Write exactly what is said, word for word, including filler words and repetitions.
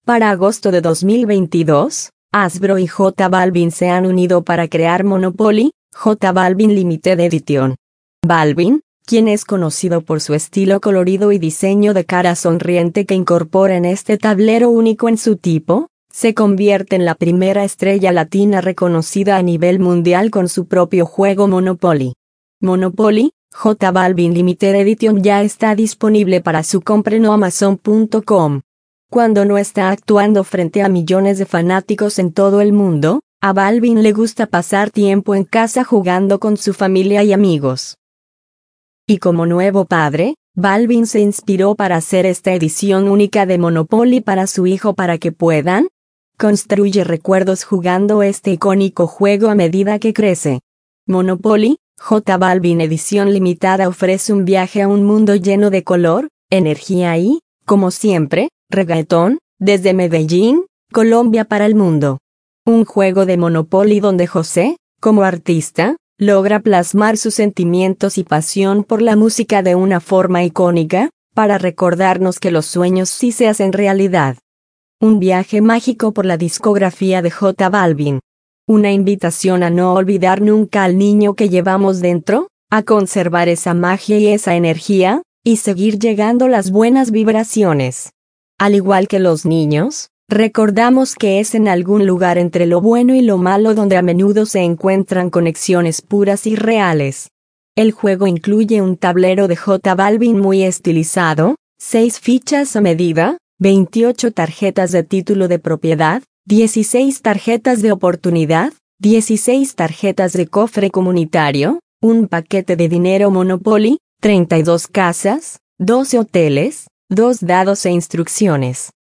Para agosto de dos mil veintidós, Hasbro y J Balvin se han unido para crear Monopoly, J Balvin Limited Edition. Balvin, quien es conocido por su estilo colorido y diseño de cara sonriente que incorpora en este tablero único en su tipo, se convierte en la primera estrella latina reconocida a nivel mundial con su propio juego Monopoly. Monopoly, J Balvin Limited Edition ya está disponible para su compra en amazon punto com. Cuando no está actuando frente a millones de fanáticos en todo el mundo, a Balvin le gusta pasar tiempo en casa jugando con su familia y amigos. Y como nuevo padre, Balvin se inspiró para hacer esta edición única de Monopoly para su hijo para que puedan construye recuerdos jugando este icónico juego a medida que crece. Monopoly, J Balvin Edición Limitada ofrece un viaje a un mundo lleno de color, energía y, como siempre, reggaetón, desde Medellín, Colombia para el mundo. Un juego de Monopoly donde José, como artista, logra plasmar sus sentimientos y pasión por la música de una forma icónica, para recordarnos que los sueños sí se hacen realidad. Un viaje mágico por la discografía de J Balvin. Una invitación a no olvidar nunca al niño que llevamos dentro, a conservar esa magia y esa energía, y seguir llegando las buenas vibraciones. Al igual que los niños, recordamos que es en algún lugar entre lo bueno y lo malo donde a menudo se encuentran conexiones puras y reales. El juego incluye un tablero de J Balvin muy estilizado, seis fichas a medida, veintiocho tarjetas de título de propiedad, dieciséis tarjetas de oportunidad, dieciséis tarjetas de cofre comunitario, un paquete de dinero Monopoly, treinta y dos casas, doce hoteles, dos dados e instrucciones.